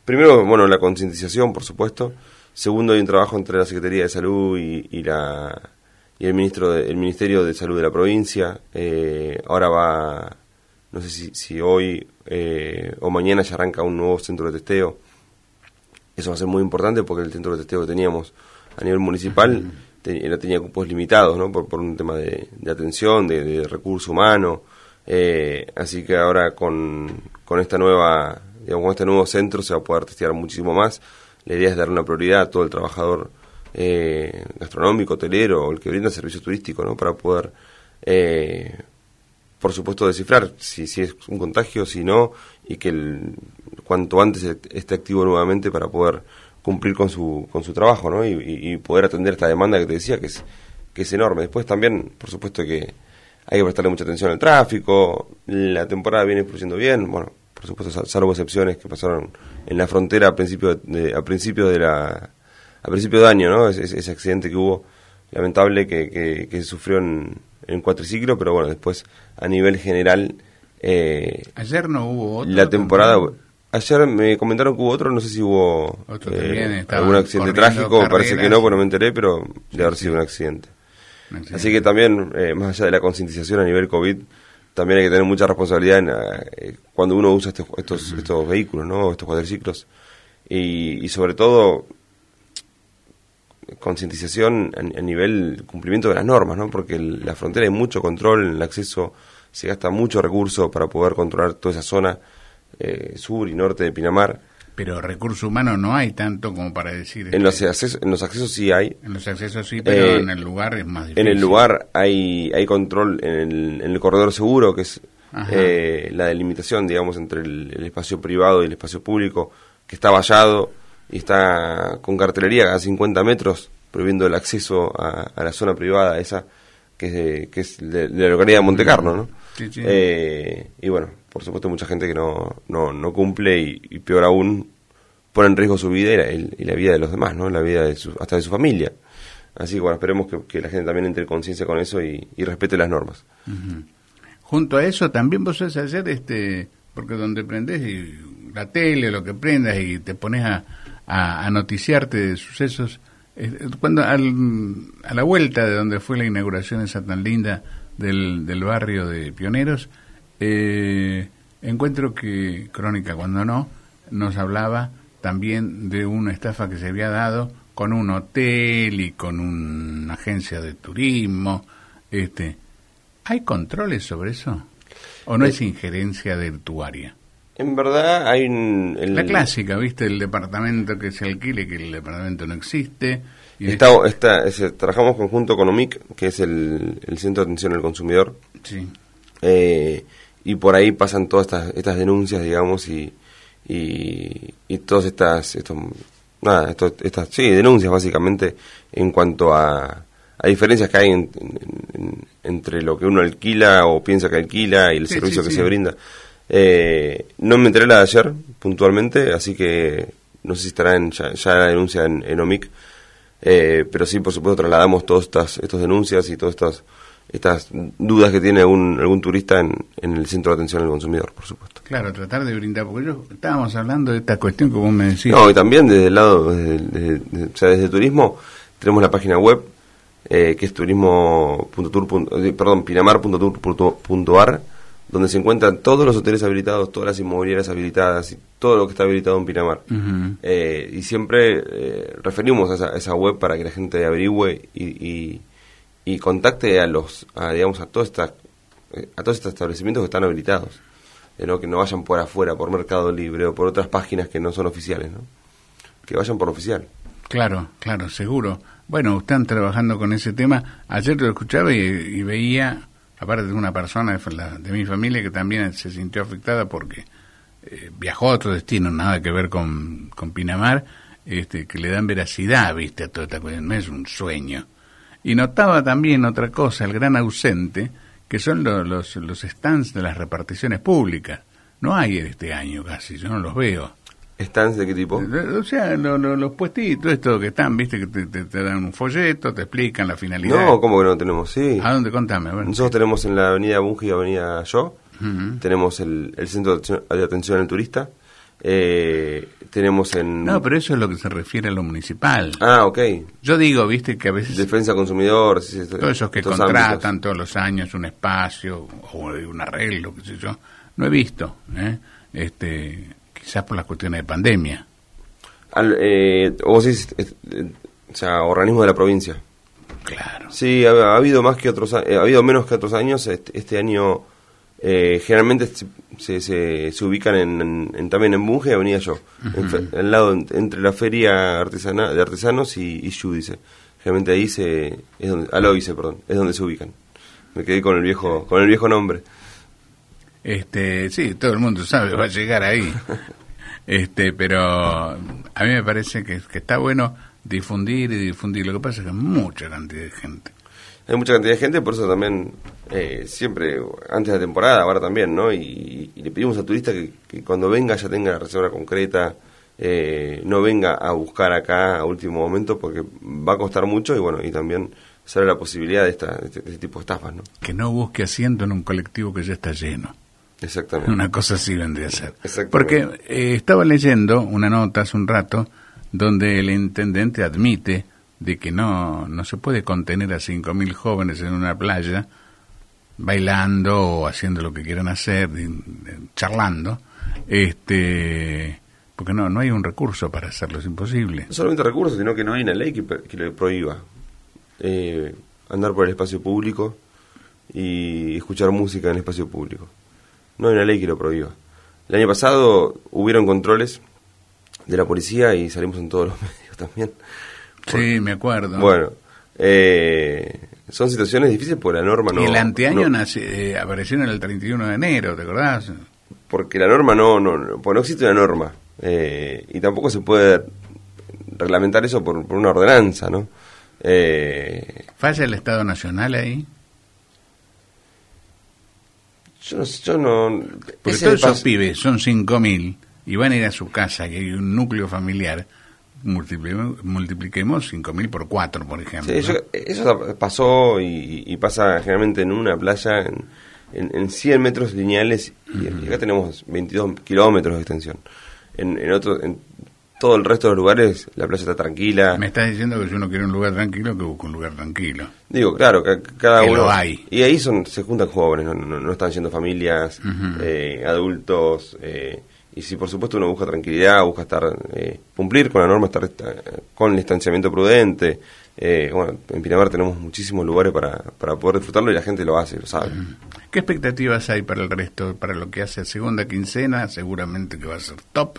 primero, bueno, la concientización, por supuesto. Segundo, hay un trabajo entre la Secretaría de Salud y el Ministerio de Salud de la provincia. Ahora va, no sé si hoy o mañana ya arranca un nuevo centro de testeo. Eso va a ser muy importante porque el centro de testeo que teníamos a nivel municipal tenía cupos limitados, ¿no? Por un tema de atención, de recurso humano. Así que ahora con esta nueva, digamos, con este nuevo centro se va a poder testear muchísimo más. La idea es dar una prioridad a todo el trabajador gastronómico, hotelero, o el que brinda servicio turístico, ¿no? Para poder, por supuesto, descifrar si es un contagio, si no, y que cuanto antes esté activo nuevamente para poder cumplir con su trabajo, ¿no? Y poder atender esta demanda que te decía, que es enorme. Después también, por supuesto, que hay que prestarle mucha atención al tráfico. La temporada viene fluyendo bien, bueno, por supuesto, salvo excepciones que pasaron en la frontera a principio de año, ¿no? Ese accidente que hubo, lamentable, que se sufrió en cuatriciclo, pero bueno, después a nivel general... ayer no hubo otro. La temporada... Ayer me comentaron que hubo otro, no sé si hubo algún accidente trágico, parece que no, porque no me enteré, pero debe haber sido un accidente. Así que también, más allá de la concientización a nivel COVID, también hay que tener mucha responsabilidad cuando uno usa estos vehículos, ¿no? Estos cuadriciclos. Y sobre todo, concientización a nivel cumplimiento de las normas, ¿no? Porque en la frontera hay mucho control, en el acceso se gasta mucho recurso para poder controlar toda esa zona sur y norte de Pinamar. Pero recurso humano no hay tanto como para decir... En los accesos sí hay. En los accesos sí, pero en el lugar es más difícil. En el lugar hay control en el corredor seguro, que es la delimitación, digamos, entre el espacio privado y el espacio público, que está vallado y está con cartelería cada 50 metros, prohibiendo el acceso a la zona privada esa, que es de la localidad de Montecarlo, ¿no? Sí. Y bueno, por supuesto mucha gente que no cumple y peor aún pone en riesgo su vida y la vida de los demás, ¿no? La vida hasta de su familia. Así que bueno, esperemos que la gente también entre en conciencia con eso y respete las normas. Uh-huh. Junto a eso también vos sabés hacer porque donde prendés la tele o lo que prendas y te pones a noticiarte de sucesos, cuando a la vuelta de donde fue la inauguración esa tan linda del barrio de Pioneros, encuentro que Crónica Cuando No nos hablaba también de una estafa que se había dado con un hotel y con una agencia de turismo. ¿Hay controles sobre eso? ¿O no es injerencia de tu área? En verdad hay la clásica, ¿viste? El departamento que se alquile, que el departamento no existe. Y trabajamos conjunto con OMIC, que es el Centro de Atención al Consumidor. Sí. Y por ahí pasan todas estas denuncias, digamos, y todas estas denuncias básicamente en cuanto a diferencias que hay entre lo que uno alquila o piensa que alquila y el servicio que se brinda. No me enteré la de ayer puntualmente, así que no sé si estará ya la denuncia en OMIC, pero sí, por supuesto, trasladamos todas estas denuncias y todas estas dudas que tiene algún turista en el Centro de Atención al Consumidor, por supuesto. Claro, tratar de brindar, porque estábamos hablando de esta cuestión que vos me decís. No, y también desde el lado, desde turismo, tenemos la página web, que es pinamar.tour.ar, donde se encuentran todos los hoteles habilitados, todas las inmobiliarias habilitadas y todo lo que está habilitado en Pinamar. Uh-huh. Y siempre referimos a esa web para que la gente averigüe y contacte a todos estos establecimientos que están habilitados, ¿no? Que no vayan por afuera, por Mercado Libre o por otras páginas que no son oficiales, ¿no? Que vayan por oficial. Claro, seguro. Bueno, están trabajando con ese tema. Ayer lo escuchaba y veía, aparte de una persona de mi familia que también se sintió afectada porque viajó a otro destino, nada que ver con Pinamar, que le dan veracidad, ¿viste? A toda esta cuestión, no es un sueño. Y notaba también otra cosa, el gran ausente, que son los stands de las reparticiones públicas. No hay este año casi, yo no los veo. ¿Stands de qué tipo? O sea, los puestitos, estos que están, viste, que te dan un folleto, te explican la finalidad. No, ¿cómo que no tenemos? Sí. ¿A dónde? Contame. A ver. Nosotros tenemos en la avenida Bunge y avenida Yo, uh-huh. tenemos el Centro de Atención al Turista, Tenemos en... No, pero eso es lo que se refiere a lo municipal. Ah, ok. Yo digo, viste, que a veces... Defensa consumidor. Sí, todos esos que contratan ámbitos todos los años un espacio o un arreglo, qué sé yo, no he visto, quizás por las cuestiones de pandemia. Vos decís, o sea, organismos de la provincia. Claro. Sí, ha habido más que otros, ha habido menos que otros años. Este año generalmente se ubican también en Bunge y Avenida Yo, al lado entre la feria de artesanos y Yudice. Generalmente ahí es donde, Aloice, perdón, es donde se ubican. Me quedé con el viejo nombre. Sí, todo el mundo sabe, va a llegar ahí. Pero a mí me parece que está bueno difundir y difundir. Lo que pasa es que hay mucha cantidad de gente. Hay mucha cantidad de gente, por eso también siempre, antes de la temporada, ahora también, ¿no? Y le pedimos al turista que cuando venga ya tenga la reserva concreta, no venga a buscar acá a último momento porque va a costar mucho y bueno, y también sale la posibilidad de este tipo de estafas, ¿no? Que no busque asiento en un colectivo que ya está lleno. Exactamente. Una cosa así vendría a ser. Porque estaba leyendo una nota hace un rato donde el intendente admite de que no se puede contener a 5.000 jóvenes en una playa bailando o haciendo lo que quieran hacer, charlando, porque no hay un recurso para hacerlo, es imposible. No solamente recursos, sino que no hay una ley que le prohíba andar por el espacio público y escuchar música en el espacio público. No hay una ley que lo prohíba. El año pasado hubieron controles de la policía y salimos en todos los medios también. Sí, me acuerdo. Bueno, son situaciones difíciles porque la norma no... Y el anteaño apareció en el 31 de enero, ¿te acordás? Porque la norma porque no existe una norma. Y tampoco se puede reglamentar eso por una ordenanza, ¿no? ¿Falla el Estado Nacional ahí? Yo no... Porque todos esos pibes son 5.000 y van a ir a su casa, que hay un núcleo familiar, multipliquemos 5.000 por 4, por ejemplo. Sí, ¿no? Eso pasó y pasa generalmente en una playa en 100 metros lineales y acá tenemos 22 kilómetros de extensión. En todo el resto de los lugares la playa está tranquila. Me estás diciendo que si uno quiere un lugar tranquilo, que busca un lugar tranquilo. Digo, claro, cada uno... Lo hay. Y ahí se juntan jóvenes, no están yendo familias, adultos... y si por supuesto uno busca tranquilidad, busca cumplir con la norma, estar con el distanciamiento prudente. Bueno, en Pinamar tenemos muchísimos lugares para poder disfrutarlo y la gente lo hace, lo sabe. ¿Qué expectativas hay para el resto, para lo que hace segunda quincena? Seguramente que va a ser top.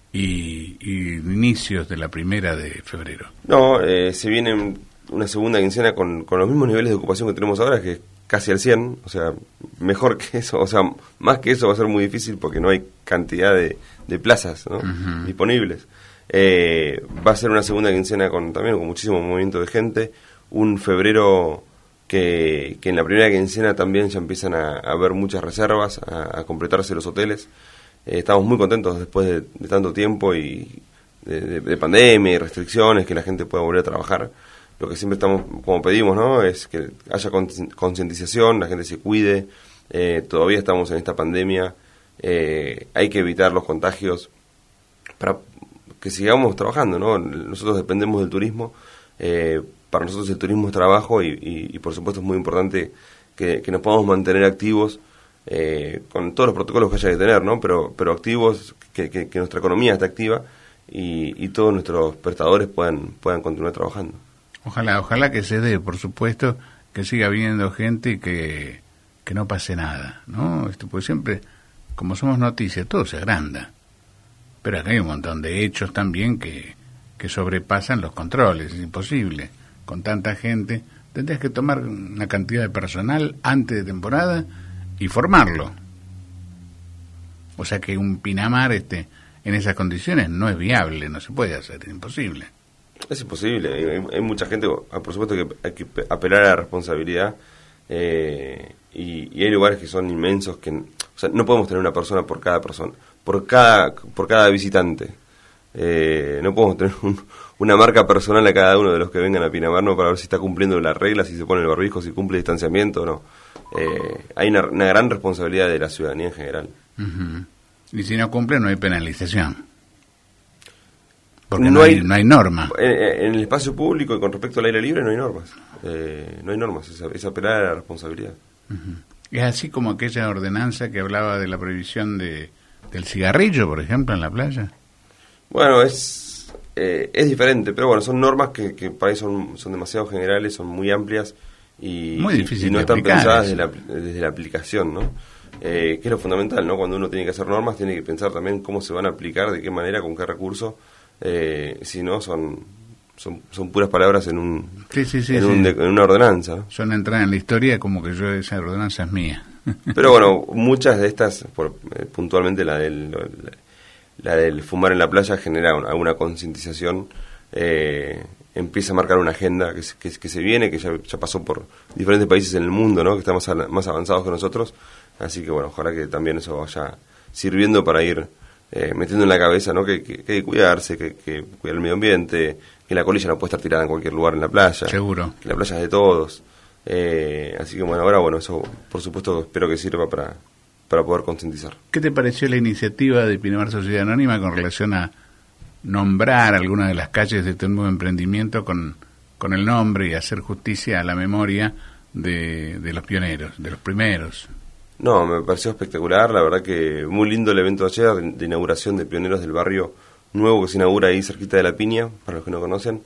Y inicios de la 1 de febrero. No, se viene una segunda quincena con los mismos niveles de ocupación que tenemos ahora, que es casi al 100, o sea, mejor que eso, o sea, más que eso va a ser muy difícil porque no hay cantidad de plazas, ¿no? Disponibles. Va a ser una segunda quincena también con muchísimo movimiento de gente, un febrero que en la primera quincena también ya empiezan a haber muchas reservas, a completarse los hoteles. Estamos muy contentos después de tanto tiempo y de pandemia y restricciones, que la gente pueda volver a trabajar. Lo que siempre estamos, como pedimos, ¿no? Es que haya concientización, la gente se cuide. Todavía estamos en esta pandemia. Hay que evitar los contagios para que sigamos trabajando, ¿no? Nosotros dependemos del turismo. Para nosotros el turismo es trabajo y por supuesto es muy importante que nos podamos mantener activos con todos los protocolos que haya que tener, ¿no? Pero activos, que nuestra economía esté activa y todos nuestros prestadores puedan continuar trabajando. Ojalá que se dé, por supuesto, que siga habiendo gente y que no pase nada, ¿no? Pues siempre, como somos noticias, todo se agranda. Pero acá hay un montón de hechos también que sobrepasan los controles, es imposible. Con tanta gente, tendrías que tomar una cantidad de personal antes de temporada y formarlo. O sea que un Pinamar en esas condiciones no es viable, no se puede hacer, es imposible. Es imposible, hay mucha gente, por supuesto que hay que apelar a la responsabilidad y hay lugares que son inmensos que, o sea, no podemos tener una persona por cada persona, por cada visitante. No podemos tener una marca personal a cada uno de los que vengan a Pinamar, no, para ver si está cumpliendo las reglas, si se pone el barbijo, si cumple el distanciamiento o no. Hay una gran responsabilidad de la ciudadanía en general. Y si no cumple no hay penalización. Porque no hay norma. En el espacio público y con respecto al aire libre no hay normas. No hay normas, es apelar a la responsabilidad. Uh-huh. Es así como aquella ordenanza que hablaba de la prohibición del cigarrillo, por ejemplo, en la playa. Bueno, es diferente, pero bueno, son normas que para ahí son demasiado generales, son muy amplias y, muy difícil y no de están aplicar, pensadas desde la aplicación, ¿no? Que es lo fundamental, ¿no? Cuando uno tiene que hacer normas, tiene que pensar también cómo se van a aplicar, de qué manera, con qué recurso. Si no, son puras palabras en una ordenanza. Son entradas en la historia como que esa ordenanza es mía. Pero bueno, muchas de estas, puntualmente la del fumar en la playa, genera alguna concientización, empieza a marcar una agenda que se viene, que ya pasó por diferentes países en el mundo, ¿no? Que están más avanzados que nosotros, así que bueno, ojalá que también eso vaya sirviendo para ir metiendo en la cabeza, ¿no? Que hay que cuidarse, que cuidar el medio ambiente, que la colilla no puede estar tirada en cualquier lugar en la playa. Seguro. Que la playa es de todos. Así que bueno, ahora eso por supuesto espero que sirva para poder concientizar. ¿Qué te pareció la iniciativa de Pinamar Sociedad Anónima con relación a nombrar algunas de las calles de este nuevo emprendimiento con el nombre y hacer justicia a la memoria de los pioneros, de los primeros? No, me pareció espectacular, la verdad que muy lindo el evento ayer de inauguración de Pioneros del Barrio Nuevo que se inaugura ahí cerquita de La Piña, para los que no conocen,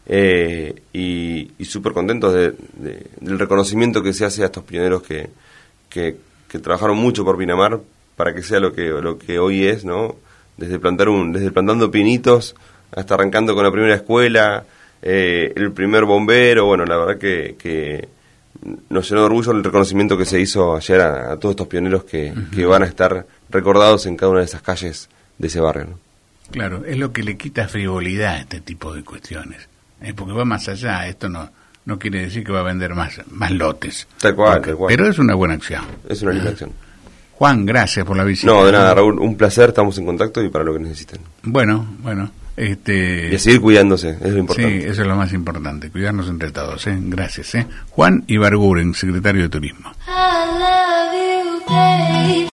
y súper contentos del reconocimiento que se hace a estos pioneros que trabajaron mucho por Pinamar para que sea lo que hoy es, ¿no? Desde plantando pinitos hasta arrancando con la primera escuela, el primer bombero, bueno, la verdad que nos llenó de orgullo el reconocimiento que se hizo ayer a todos estos pioneros que van a estar recordados en cada una de esas calles de ese barrio, ¿no? Claro, es lo que le quita frivolidad a este tipo de cuestiones, porque va más allá. Esto no quiere decir que va a vender más lotes. Tal cual. Pero es una buena acción. Es una linda acción. Juan, gracias por la visita. No, de nada, Raúl, un placer, estamos en contacto y para lo que necesiten. Bueno. Y a seguir cuidándose, es lo importante. Sí, eso es lo más importante, cuidarnos entre todos. Gracias. Juan Ibarguren, secretario de Turismo.